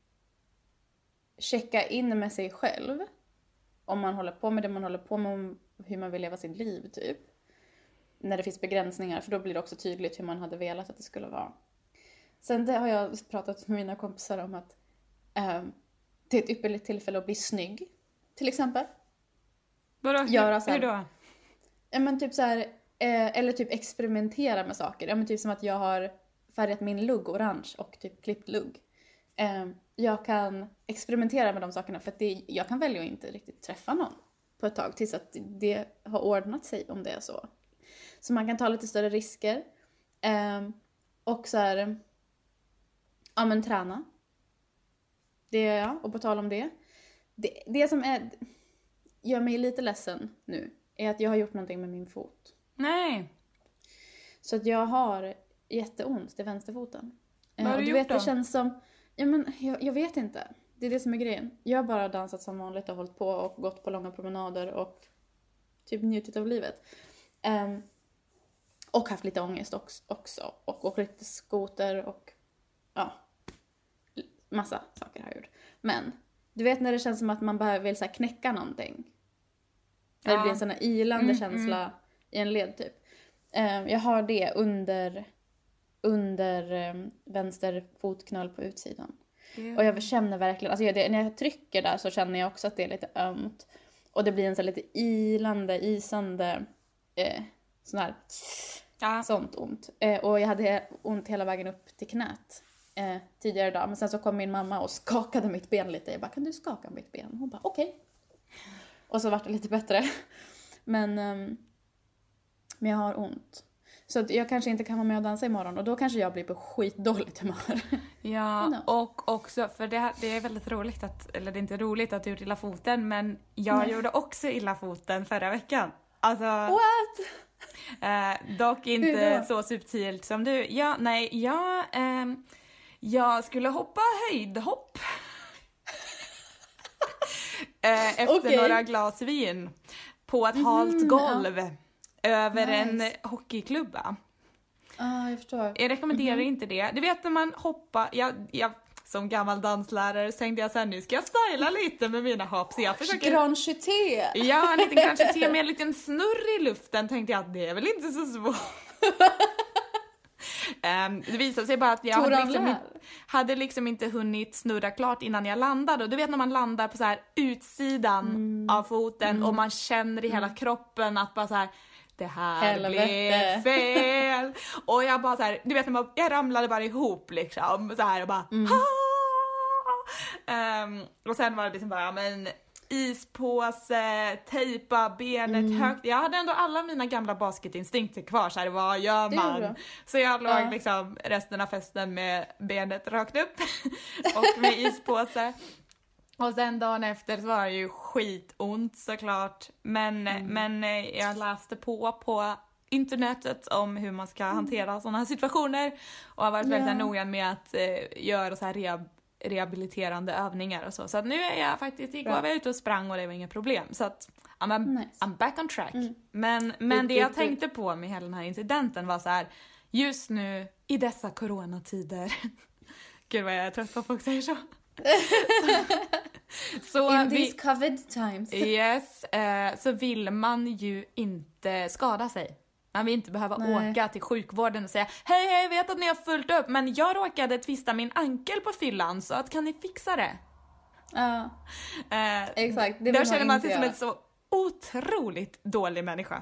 checka in med sig själv. Om man håller på med det man håller på med, om hur man vill leva sitt liv typ. När det finns begränsningar, för då blir det också tydligt hur man hade velat att det skulle vara. Sen det har jag pratat med mina kompisar om att eh, det är ett ypperligt tillfälle att bli snygg, till exempel. Vadå? Göra så här, hur då? Ja, men typ så här, eh, eller typ experimentera med saker. Ja, men typ som att jag har färgat min lugg orange och typ klippt lugg. Eh, jag kan experimentera med de sakerna för att det, jag kan välja att inte riktigt träffa någon på ett tag tills att det har ordnat sig, om det är så. Så man kan ta lite större risker. Eh, och så här, ja men träna. Det är jag, och på tal om det. Det, det som är, gör mig lite ledsen nu är att jag har gjort någonting med min fot. Nej. Så att jag har jätteont till vänsterfoten. Vad har och du du gjort vet, då? Det känns som, ja men jag, jag vet inte. Det är det som är grejen. Jag har bara dansat som vanligt och hållit på och gått på långa promenader och typ njutit av livet. Um, och haft lite ångest också. Och åkt lite skoter och ja, massa saker har jag gjort. Men du vet när det känns som att man bara vill så här knäcka någonting. När ja. det blir en sån här ilande mm, känsla mm. i en led typ. Um, jag har det under, under um, vänster fotknöl på utsidan. Mm. Och jag känner verkligen, alltså jag, det, när jag trycker där så känner jag också att det är lite ömt. Och det blir en sån här lite ilande, isande, eh, sån här, ja. sånt ont. Eh, och jag hade ont hela vägen upp till knät eh, tidigare idag. Men sen så kom min mamma och skakade mitt ben lite. Jag bara, kan du skaka mitt ben? Hon bara, okej. Okay. Och så var det lite bättre. Men, um, men jag har ont. Så att jag kanske inte kan vara med och dansa imorgon. Och då kanske jag blir på skitdåligt humör. Ja, och också, för det, här, det är väldigt roligt att, eller det är inte roligt att du gjort illa foten, men jag Nej. gjorde också illa foten förra veckan. Alltså, what? Eh, dock inte så subtilt som du. Ja, nej, jag, eh, jag skulle hoppa höjdhopp. eh, efter okay. några glas vin på ett mm, halt golv. Ja. Över nice. en hockeyklubba. ah, jag förstår. Jag rekommenderar Mm-hmm. inte det. Du vet när man hoppar, jag, jag, som gammal danslärare så tänkte jag sen nu ska jag styla lite med mina hopp. Så jag försöker... Grand chuté! Ja, en liten grand chuté med en liten snurr i luften tänkte jag att det är väl inte så svårt. Um, det visade sig bara att jag hade liksom, inte, hade liksom inte hunnit snurra klart innan jag landade. Och du vet när man landar på så här utsidan mm. av foten mm. och man känner i hela mm. kroppen att bara så här, det här Helvete. blev fel. Och jag bara så här, du vet när man, jag ramlade bara ihop liksom så här och bara mm. um, och sen var det liksom bara, men ispåse, tejpa benet mm. högt. Jag hade ändå alla mina gamla basketinstinkter kvar. Så här, vad gör man? Så jag låg ja. liksom resten av festen med benet rakt upp och med ispåse. Och sen dagen efter så var det ju skitont såklart. Men, mm. men jag läste på på internetet om hur man ska hantera mm. sådana här situationer. Och har varit väldigt yeah. noga med att eh, göra så här rehab rehabiliterande övningar och så. Så att nu är jag faktiskt, igår var jag ute och sprang och det var inga problem. Så att I'm, nice. I'm back on track. Mm. Men, men det jag tänkte på med hela den här incidenten var så här, just nu i dessa coronatider gud vad jag är trött på folk säger så. så In vi, these covid times. yes, eh, så vill man ju inte skada sig. Man vill inte behöva Nej. åka till sjukvården och säga hej, hej, jag vet att ni har fullt upp men jag råkade twista min ankel på fyllan så att kan ni fixa det? Ja, uh, uh, exakt. Det då känner man sig som en så otroligt dålig människa.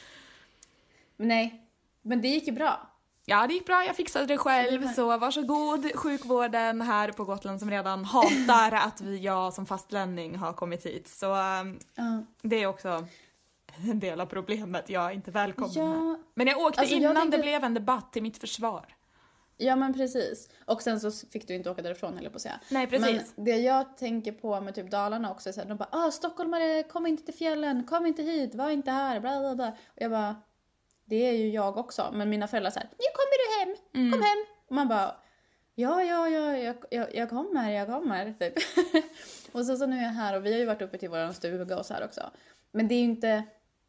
Nej, men det gick ju bra. Ja, det gick bra. Jag fixade det själv. Så varsågod sjukvården här på Gotland som redan hatar att vi, jag som fastlänning har kommit hit. Så um, uh. det är också en del av problemet. Jag är inte välkommen ja. här. Men jag åkte alltså, innan jag tänkte... det blev en debatt till mitt försvar. Ja, men precis. Och sen så fick du inte åka därifrån, eller på att säga. Nej, precis. Men det jag tänker på med typ Dalarna också är så här, de bara, ah, stockholmare, kom inte till fjällen, kom inte hit, var inte här, bla bla bla. Och jag bara, det är ju jag också. Men mina föräldrar säger, nu kommer du hem, mm. kom hem. Och man bara, ja, ja, ja, jag, jag, jag kommer, jag kommer, typ. Och så, så nu är jag här och vi har ju varit uppe till våran stuga och så här också. Men det är ju inte...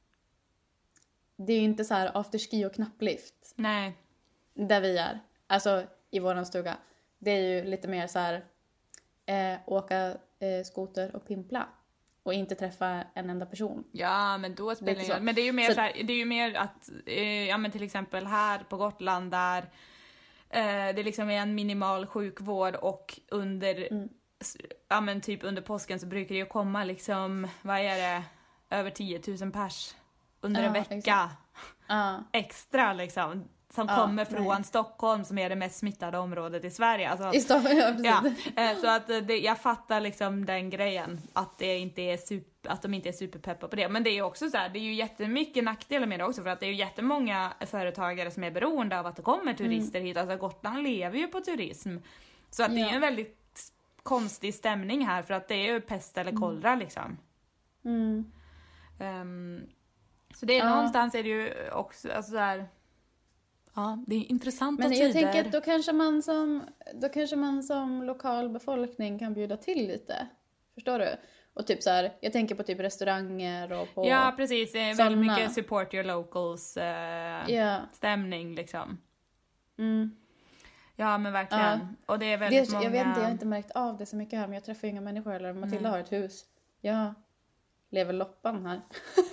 Det är ju inte så här afterski och knapplift. Nej. Där vi är. Alltså i våran stuga. Det är ju lite mer så här eh, åka eh, skoter och pimpla. Och inte träffa en enda person. Ja, men då spelar det ingen. Men det är ju mer så, så här, det är ju mer att eh, ja men till exempel här på Gotland där eh, det liksom är en minimal sjukvård och under mm. ja men typ under påsken så brukar det ju komma liksom, vad är det, över tio tusen pers under ja, en vecka uh. extra liksom som uh, kommer från nej. Stockholm som är det mest smittade området i Sverige. Alltså, I Stockholm, ja, precis. Ja, så att det, jag fattar liksom den grejen att det inte är super, att de inte är superpeppa på det. Men det är ju också så här, det är ju jättemycket nackdelar med det också för att det är ju jättemånga företagare som är beroende av att det kommer turister mm. hit. Alltså Gotland lever ju på turism. Så att ja. det är ju en väldigt konstig stämning här för att det är ju pest eller kolera mm. liksom. Mm. Um, så det är ja. någonstans är det ju också alltså så här, ja, det är intressanta men tider. Men jag tänker att då kanske man som då kanske man som lokal befolkning kan bjuda till lite. Förstår du? Och typ så här, jag tänker på typ restauranger och på ja, precis. Det är väldigt mycket support your locals uh, yeah. stämning liksom. Mm. Ja, men verkligen. Ja. Och det är väldigt det, många... Jag vet inte, jag har inte märkt av det så mycket här, men jag träffar inga människor eller Matilda mm. har ett hus. Jag lever loppan här.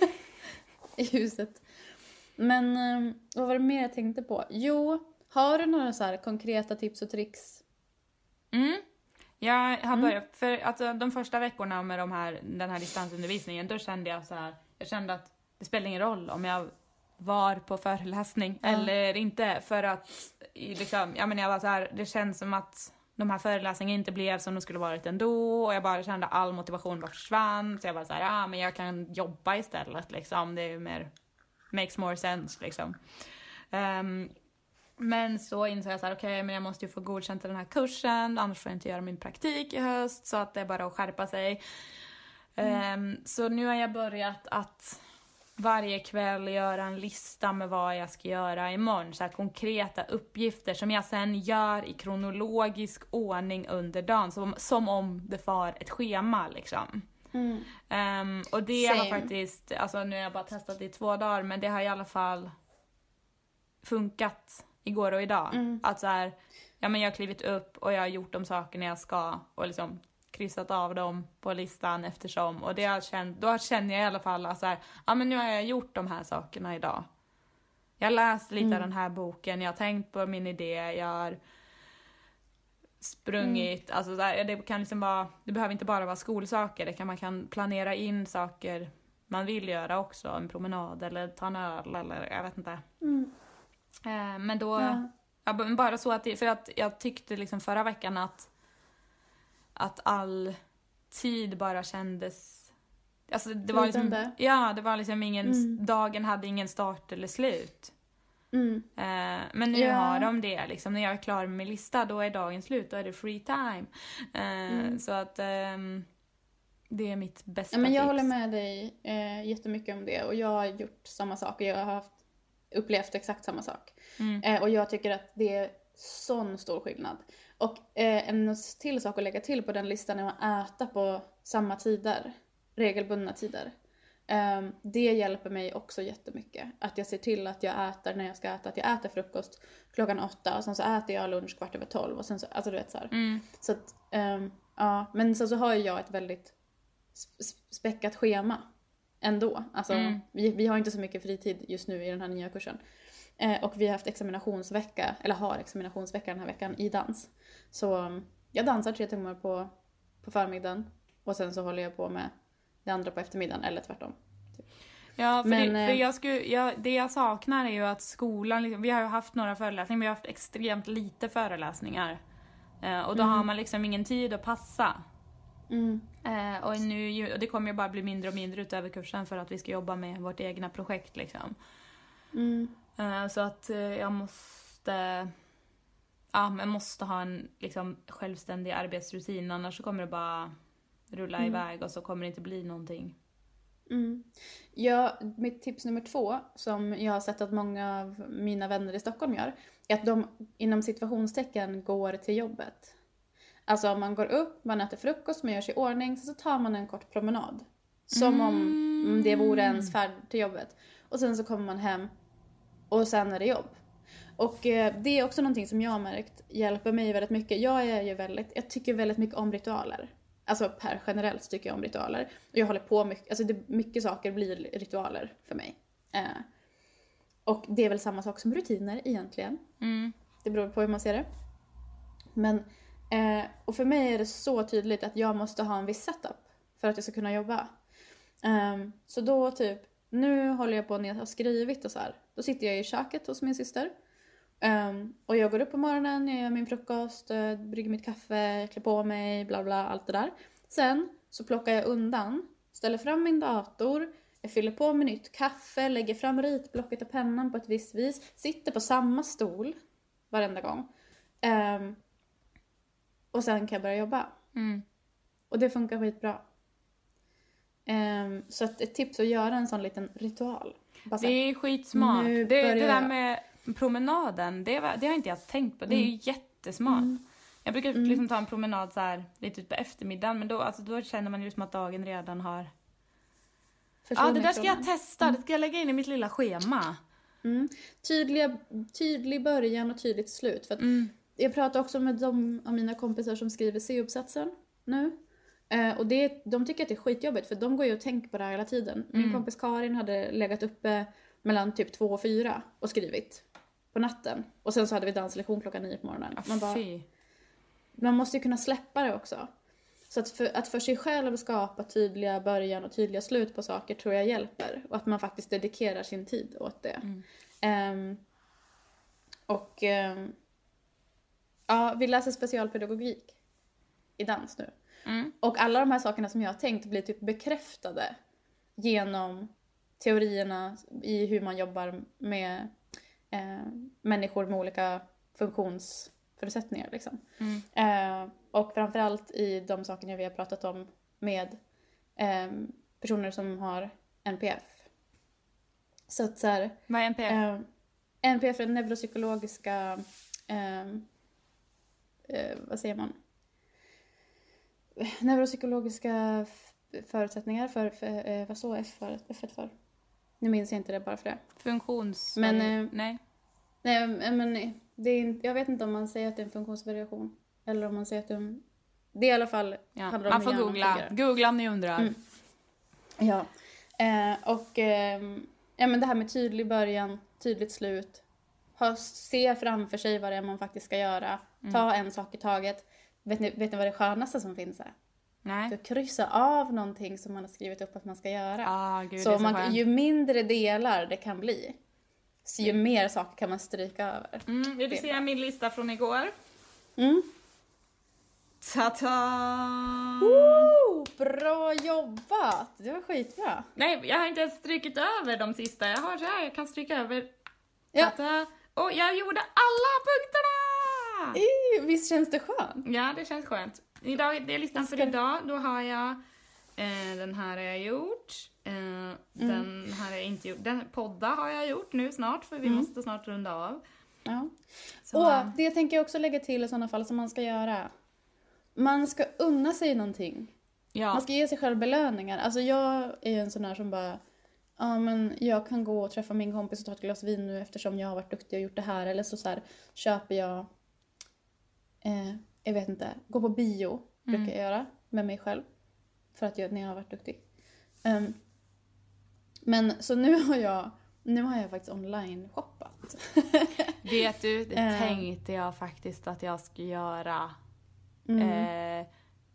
I huset. Men vad var det mer jag tänkte på? Jo, har du några så här konkreta tips och tricks? Mm. Jag har börjat, mm. för alltså, de första veckorna med de här, den här distansundervisningen, då kände jag så här, jag kände att det spelar ingen roll om jag var på föreläsning mm. eller inte, för att liksom, jag menar jag var så här, det känns som att de här föreläsningarna inte blev som de skulle varit ändå och jag bara kände all motivation bara försvann, så jag bara så här, ja men jag kan jobba istället liksom, det är ju mer makes more sense liksom. Um, men så insåg jag så här, okej, okay, men jag måste ju få godkänt till den här kursen, annars får jag inte göra min praktik i höst, så att det är bara att skärpa sig. Mm. Um, så nu har jag börjat att varje kväll göra en lista med vad jag ska göra imorgon, så här konkreta uppgifter som jag sen gör i kronologisk ordning under dagen, som, som om det var ett schema liksom. Mm. Um, och det Same. har faktiskt, alltså nu har jag bara testat det i två dagar, men det har i alla fall funkat igår och idag. Mm. Att så här, ja men jag har klivit upp och jag har gjort de sakerna jag ska och liksom kryssat av dem på listan eftersom. Och det har känt, då känner jag i alla fall att så här, ja men nu har jag gjort de här sakerna idag. Jag har läst lite mm. av den här boken, jag har tänkt på min idé, jag har sprungit, mm. alltså så här, det kan liksom vara, det behöver inte bara vara skolsaker, det kan, man kan planera in saker man vill göra också, en promenad eller ta en öl eller jag vet inte. Mm. Eh, men då, ja. Ja, bara så att, det, för att jag tyckte liksom förra veckan att att all tid bara kändes, alltså det var liksom, ja, det var liksom ingen, mm. dagen hade ingen start eller slut. Mm. Eh, men nu ja. har de det liksom, när jag är klar med min lista, då är dagen slut, då är det free time. Eh, mm. Så att eh, det är mitt bästa ja, men jag tips. håller med dig eh, jättemycket om det, och jag har gjort samma sak och jag har haft, upplevt exakt samma sak. Mm. Eh, och jag tycker att det är sån stor skillnad. Och eh, en till sak att lägga till på den listan är att äta på samma tider, regelbundna tider. Eh, det hjälper mig också jättemycket. Att jag ser till att jag äter när jag ska äta, att jag äter frukost klockan åtta och sen så äter jag lunch kvart över tolv och sen så, alltså du vet så här. Mm. Så att, eh, ja, men så, så har jag ett väldigt späckat schema ändå. Alltså mm. vi, vi har inte så mycket fritid just nu i den här nya kursen. Eh, och vi har haft examinationsvecka, eller har examinationsvecka den här veckan i dans. Så um, jag dansar tre timmar på, på förmiddagen och sen så håller jag på med det andra på eftermiddagen, eller tvärtom. Typ. Ja, för, men, det, för jag skulle, jag, det jag saknar är ju att skolan, liksom, vi har ju haft några föreläsningar, men vi har haft extremt lite föreläsningar. Eh, och då mm. har man liksom ingen tid att passa. Mm. Eh, och, nu, och det kommer ju bara bli mindre och mindre utöver kursen för att vi ska jobba med vårt egna projekt liksom. Mm. Uh, så att uh, jag måste ja, men måste ha en liksom, självständig arbetsrutin, annars så kommer det bara rulla mm. iväg och så kommer det inte bli någonting. Mm. Ja, mitt tips nummer två som jag har sett att många av mina vänner i Stockholm gör är att de inom situationstecken går till jobbet. Alltså man går upp, man äter frukost, man gör sig i ordning, så tar man en kort promenad. Som mm. om det vore ens färd till jobbet. Och sen så kommer man hem och sen är det jobb. Och eh, det är också någonting som jag har märkt hjälper mig väldigt mycket. Jag är ju väldigt, jag tycker väldigt mycket om ritualer. Alltså per generellt tycker jag om ritualer. Och jag håller på mycket, alltså det, mycket saker blir ritualer för mig. Eh, och det är väl samma sak som rutiner egentligen. Mm. Det beror på hur man ser det. Men, eh, och för mig är det så tydligt att jag måste ha en viss setup för att jag ska kunna jobba. Eh, så då typ, nu håller jag på när jag har skrivit och så här. Då sitter jag i köket hos min syster. Um, och jag går upp på morgonen, jag gör min frukost, uh, brygger mitt kaffe, klär på mig, bla bla, allt det där. Sen så plockar jag undan, ställer fram min dator, jag fyller på med nytt kaffe, lägger fram ritblocket och pennan på ett visst vis. Sitter på samma stol varenda gång. Um, och sen kan jag börja jobba. Mm. Och det funkar skitbra. Um, så att ett tips är att göra en sån liten ritual. Bara det är skitsmart. Det, det där med promenaden, det, var, det har inte jag tänkt på. Det är ju mm. jättesmart. Mm. Jag brukar liksom mm. ta en promenad så här lite ut på eftermiddagen, men då, alltså, då känner man ju som att dagen redan har... Ja, ah, det där ska jag testa. Mm. Det ska jag lägga in i mitt lilla schema. Mm. Tydliga, tydlig början och tydligt slut. För att mm. jag pratar också med de av mina kompisar som skriver C-uppsatsen nu. Uh, och det, de tycker att det är skitjobbigt, för de går ju och tänker på det här hela tiden. Min mm. kompis Karin hade legat uppe mellan typ två och fyra och skrivit på natten. Och sen så hade vi danslektion klockan nio på morgonen. Man, bara, man måste ju kunna släppa det också. Så att för, att för sig själv skapa tydliga början och tydliga slut på saker tror jag hjälper. Och att man faktiskt dedikerar sin tid åt det. Mm. Um, och um, ja, vi läser specialpedagogik i dans nu. Mm. Och alla de här sakerna som jag har tänkt blir typ bekräftade genom teorierna i hur man jobbar med eh, människor med olika funktionsförutsättningar liksom. Mm. Eh, och framförallt i de sakerna vi har pratat om med eh, personer som har N P F. Så att så här, vad är N P F? Eh, N P F är neuropsykologiska eh, eh, vad säger man? Neuropsykologiska förutsättningar för, för eh, vad står F för? F för? Nu minns jag inte det bara för det. Funktions... Men, eh, nej. Nej, men det är inte, jag vet inte om man säger att det är en funktionsvariation. Eller om man säger att det är en, det är i alla fall Ja, handlar om man får hur googla. hjärnan fungerar. Googla om ni undrar. Mm. Ja. Eh, och eh, ja, men det här med tydlig början, tydligt slut. Ha, se framför sig vad det är man faktiskt ska göra. Mm. Ta en sak i taget. Vet ni, vet ni vad det skönaste som finns här? Nej. Att kryssa av någonting som man har skrivit upp att man ska göra. Ah, gud, så det är så man, skönt. ju mindre delar det kan bli, så ju mer saker kan man stryka över. Mm, vill du se min lista från igår? Mm. Ta-ta! Woo! Bra jobbat! Det var skitbra. Nej, jag har inte ens strykit över de sista. Jag har så här, jag kan stryka över. Ja. Ta-ta! Och jag gjorde alla punkterna! I, visst känns det skönt? Ja, det känns skönt. Idag, det är listan för idag. Då har jag eh, den här har jag gjort. Eh, mm. Den här har jag inte gjort. Den podda har jag gjort nu snart, för vi mm. måste snart runda av. Ja. Så. Och det tänker jag också lägga till i sådana fall som man ska göra. Man ska unna sig någonting. Ja. Man ska ge sig själv belöningar. Alltså jag är ju en sån här som bara, ja men jag kan gå och träffa min kompis och ta ett glas vin nu eftersom jag har varit duktig och gjort det här. Eller så, så här, köper jag, eh, jag vet inte, gå på bio mm. brukar jag göra med mig själv. För att jag, när jag har varit duktig. Um, men så nu har jag, nu har jag faktiskt online-shoppat. Vet du, det tänkte jag faktiskt att jag skulle göra. Mm. Eh,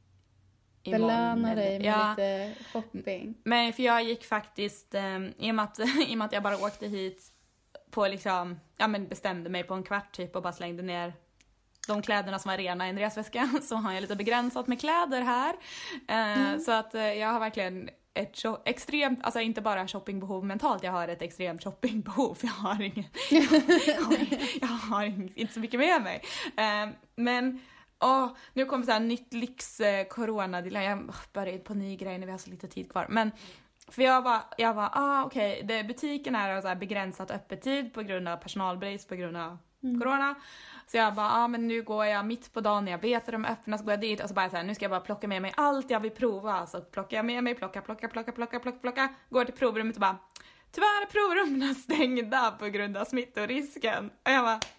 Belöna dig med ja. lite shopping. Men för jag gick faktiskt, eh, i, och med att, i och med att jag bara åkte hit på liksom, ja men bestämde mig på en kvart typ och bara slängde ner de kläderna som var rena i en resväska, så har jag lite begränsat med kläder här. Eh, mm. Så att eh, jag har verkligen ett so- extremt, alltså inte bara shoppingbehov mentalt, jag har ett extremt shoppingbehov, för jag har ingen, jag har, jag har inte så mycket med mig. Eh, men Åh, nu kommer så här nytt lyx eh, corona. Jag började på ny grej när vi har så lite tid kvar. Men för jag var, jag var ah okej, okay. Butiken är så här begränsat öppettid på grund av personalbrist, på grund av mm. corona. Så jag bara, ah men nu går jag mitt på dagen när jag vet att de öppnar, så går jag dit och så bara så här, nu ska jag bara plocka med mig allt jag vill prova. Så plockar jag med mig, plocka, plocka, plocka, plocka, plocka, plocka. Går till provrummet och bara, tyvärr är provrummen stängda på grund av smittorisken. Och jag bara,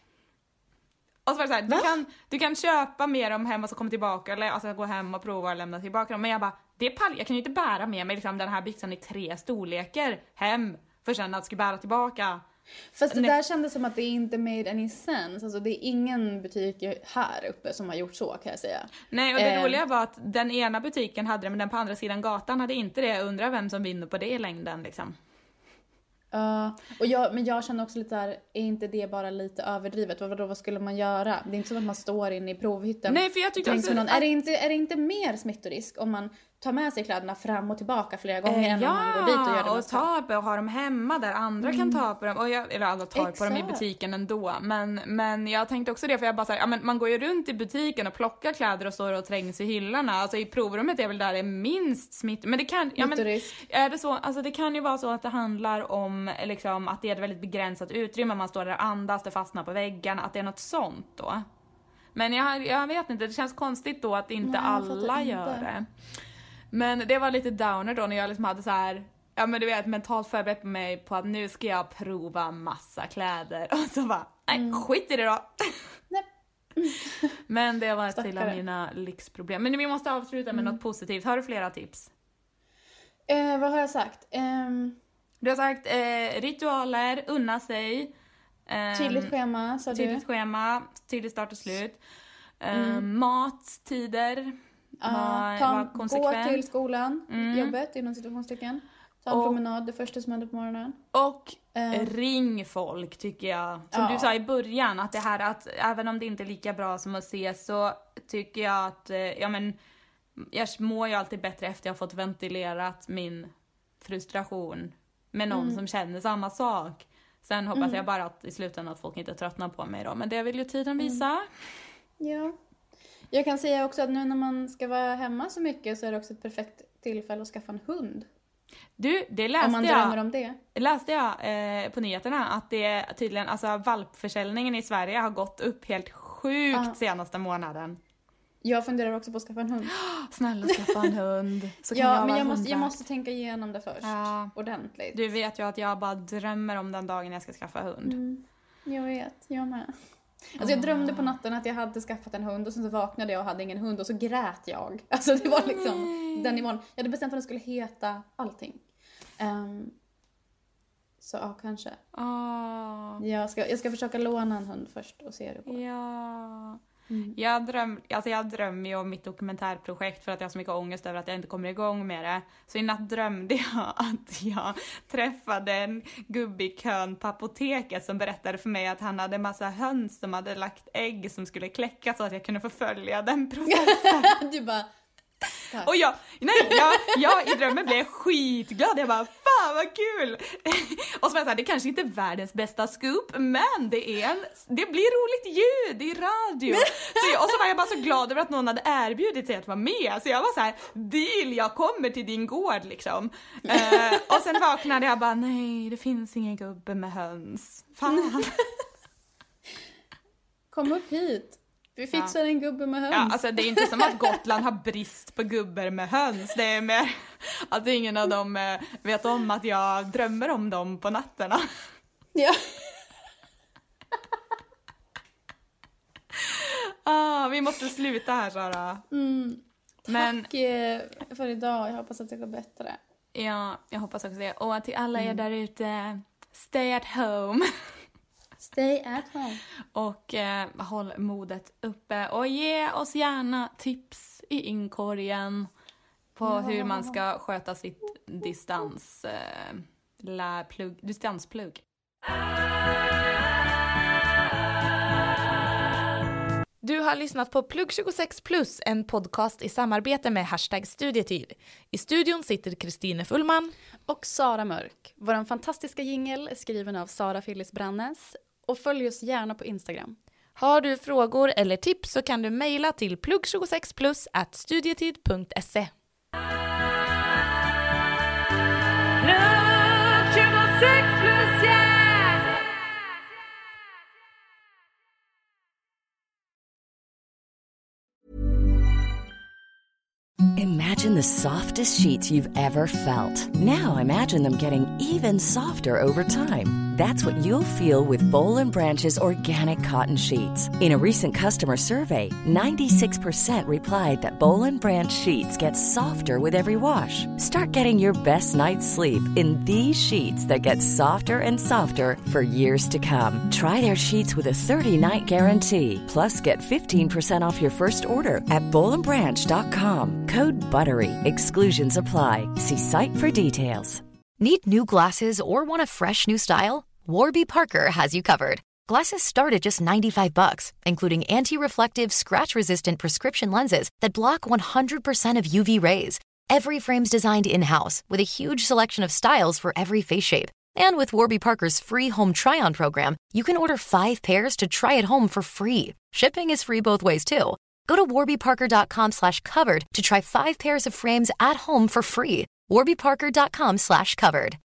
och så var det så här, du kan, du kan köpa med dem hem och så komma tillbaka, eller alltså gå hem och prova och lämna tillbaka dem. Men jag bara, det är pall, jag kan ju inte bära med mig liksom den här byxan i tre storlekar hem för sen att ska bära tillbaka. Fast det där kändes som att det är inte made any sense. Alltså det är ingen butik här uppe som har gjort så, kan jag säga. Nej, och det eh. roliga var att den ena butiken hade det, men den på andra sidan gatan hade inte det. Jag undrar vem som vinner på det i längden liksom. Ja, uh, och jag, men jag känner också lite där, är inte det bara lite överdrivet? Vad, vad skulle man göra? Det är inte som att man står inne i provhytten. Nej, för jag tyckte också någon, att... är, det inte, är det inte mer smittorisk om man tar med sig kläderna fram och tillbaka flera gånger uh, än ja, om man går dit och gör det? Ja, och tar på och har dem hemma där andra mm. kan ta på dem. Och jag, eller alla tar Exakt. på dem i butiken ändå. Men, men jag tänkte också det, för jag bara så här, ja, men man går ju runt i butiken och plockar kläder och står och trängs i hyllorna. Alltså i provrummet är väl där det är minst smitt. Men det kan, ja, men, är det så, alltså det kan ju vara så att det handlar om liksom, att det är ett väldigt begränsat utrymme. Man står där och andas, det fastnar på väggarna. Att det är något sånt då. Men jag, jag vet inte, det känns konstigt då att inte Nej, alla gör inte. det. Men det var lite downer då när jag liksom hade så här, ja men du vet, mentalt förberett mig på att nu ska jag prova massa kläder. Och så bara, nej mm. skit i det då. Nej. Men det var till av mina lyxproblem. Men vi måste avsluta med mm. något positivt. Har du flera tips? Eh, vad har jag sagt? Um... Du har sagt eh, ritualer, unna sig. Eh, tydligt schema, sa du. Tydligt schema, tydlig start och slut. Eh, mm. Mattider. Uh, var, ta, var konsekvent. Gå till skolan, mm. jobbet inom situationstecken. Ta en och, promenad, det första som händer på morgonen. Och uh. ring folk, tycker jag. Som uh. du sa i början, att det här att även om det inte är lika bra som att se, så tycker jag att ja, men, jag mår ju alltid bättre efter jag har fått ventilerat min frustration med någon mm. som känner samma sak. Sen hoppas mm. jag bara att i slutändan att folk inte tröttnar på mig då. Men det vill ju tiden visa. Mm. Ja. Jag kan säga också att nu när man ska vara hemma så mycket så är det också ett perfekt tillfälle att skaffa en hund. Du, det läste om man jag. drömmer om det. Läste jag eh, på nyheterna att det tydligen, alltså valpförsäljningen i Sverige har gått upp helt sjukt ah. senaste månaden. Jag funderar också på att skaffa en hund. Snälla skaffa en hund. Så kan ja, jag men jag måste, jag måste tänka igenom det först. Ja. Ordentligt. Du vet ju att jag bara drömmer om den dagen jag ska skaffa hund. Mm. Jag vet, jag med. Alltså jag drömde på natten att jag hade skaffat en hund och sen så vaknade jag och hade ingen hund och så grät jag. Alltså det var liksom Nej. den nivån. Jag hade bestämt att den skulle heta allting. Um, så ja, kanske. Oh. Jag, ska, jag ska försöka låna en hund först och se hur det går. Ja. Mm. Jag, dröm, alltså jag drömmer ju om mitt dokumentärprojekt för att jag har så mycket ångest över att jag inte kommer igång med det. Så i natt drömde jag att jag träffade en gubbe i kön på apoteket som berättade för mig att han hade en massa höns som hade lagt ägg som skulle kläckas så att jag kunde förfölja den processen. Du bara... Tack. Och jag, nej, jag, jag i drömmen blev skitglad. Jag bara, fan vad kul. Och så var jag så här, det kanske inte är världens bästa scoop, men det är en, det blir roligt ljud i radio. Så jag, och så var jag bara så glad över att någon hade erbjudit sig att vara med. Så jag var så här, deal, jag kommer till din gård liksom. uh, Och sen vaknade jag bara, nej, det finns ingen gubbe med höns. Fan. Kom upp hit. Vi fixar ja. en gubbe med höns. Ja, alltså det är inte som att Gotland har brist på gubbar med höns. Det är mer att ingen av dem vet om att jag drömmer om dem på nätterna. Ja. ah, vi måste sluta här, Sara. Mm. Tack Men, för idag. Jag hoppas att det går bättre. Ja, jag hoppas också det. Och till alla er där ute, stay at home. Stay at home. Och eh, håll modet uppe. Och ge oss gärna tips i inkorgen på ja. hur man ska sköta sitt distans, eh, la plugg, distansplugg. Du har lyssnat på Plugg tjugosex plus, en podcast i samarbete med Hashtag Studietid. I studion sitter Kristine Fullman och Sara Mörk. Vår fantastiska jingle är skriven av Sara Phyllis Brannes. Och följ oss gärna på Instagram. Har du frågor eller tips så kan du mejla till plugg tjugosex plus at studietid punkt se. Plugg tjugosex plus, yeah! Imagine the softest sheets you've ever felt. Now imagine them getting even softer over time. That's what you'll feel with Boll and Branch's organic cotton sheets. In a recent customer survey, ninety-six percent replied that Boll and Branch sheets get softer with every wash. Start getting your best night's sleep in these sheets that get softer and softer for years to come. Try their sheets with a thirty-night guarantee. Plus, get fifteen percent off your first order at boll and branch dot com. Code BUTTERY. Exclusions apply. See site for details. Need new glasses or want a fresh new style? Warby Parker has you covered. Glasses start at just ninety-five bucks, including anti-reflective, scratch-resistant prescription lenses that block one hundred percent of U V rays. Every frame's designed in-house with a huge selection of styles for every face shape. And with Warby Parker's free home try-on program, you can order five pairs to try at home for free. Shipping is free both ways, too. Go to warby parker dot com slash covered to try five pairs of frames at home for free. warby parker dot com slash covered.